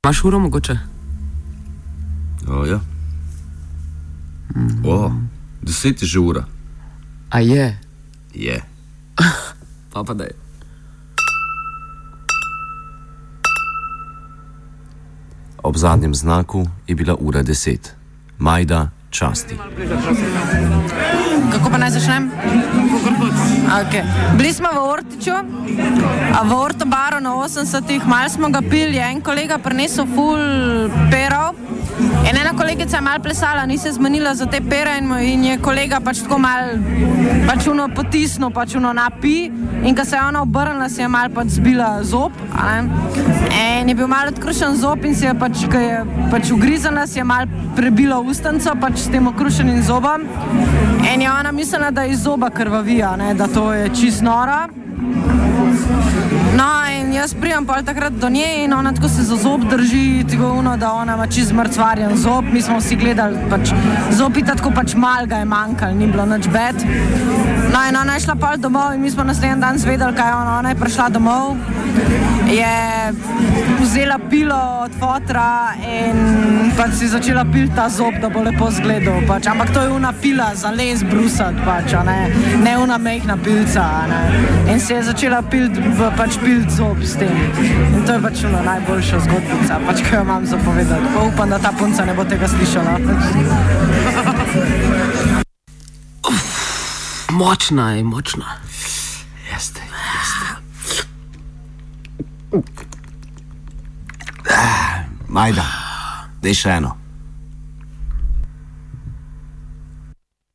Imaš uro mogoče? Ja. 10 je že ura. A je? Je. Pa daj. Ob zadnjem znaku je bila ura 10. Majda časti. Kako pa naj začnem? Okay. Bili smo v Ortiču, v Ortobaru na 80-ih, malo smo ga pili, en kolega prinesel ful perov in ena kolegica je malo plesala, ni se zmenila za te pere in je kolega pač tako malo pač uno potisnil, pač uno napi in ko se je ona obrnila, si je malo pač zbila zob, in je bil malo odkrušen zob in si je pač, ko je pač ugrizala, si je malo prebila ustanco pač s tem okrušenim zobom in je ona mislila, da iz zoba krvavija, da to je čist nora. No, in jaz prijam pol takrat do nje in ona tako se za zob drži, tako uno, da ona ima čist zmrcvarjen zob. Mi smo vsi gledali, pač zob in tako pač mal ga je manjkal, ni bilo nič bed. No, in ona je šla pol domov in mi smo naslednji dan zvedeli, kaj je ona je prišla domov. Je vzela pilo od fotra in pač si začela pil ta zob, da bo lepo zgledal, pač. Ampak to je una pila za les brusat, pač, ne una mehna pilca, In se je začela pač pilt zob s tem. In to je pač una najboljša zgodbica, pač, ko jo imam zapovedati. Pa upam, da ta punca ne bo tega slišala. Močna je, močna. Jeste. Majda, daj še eno.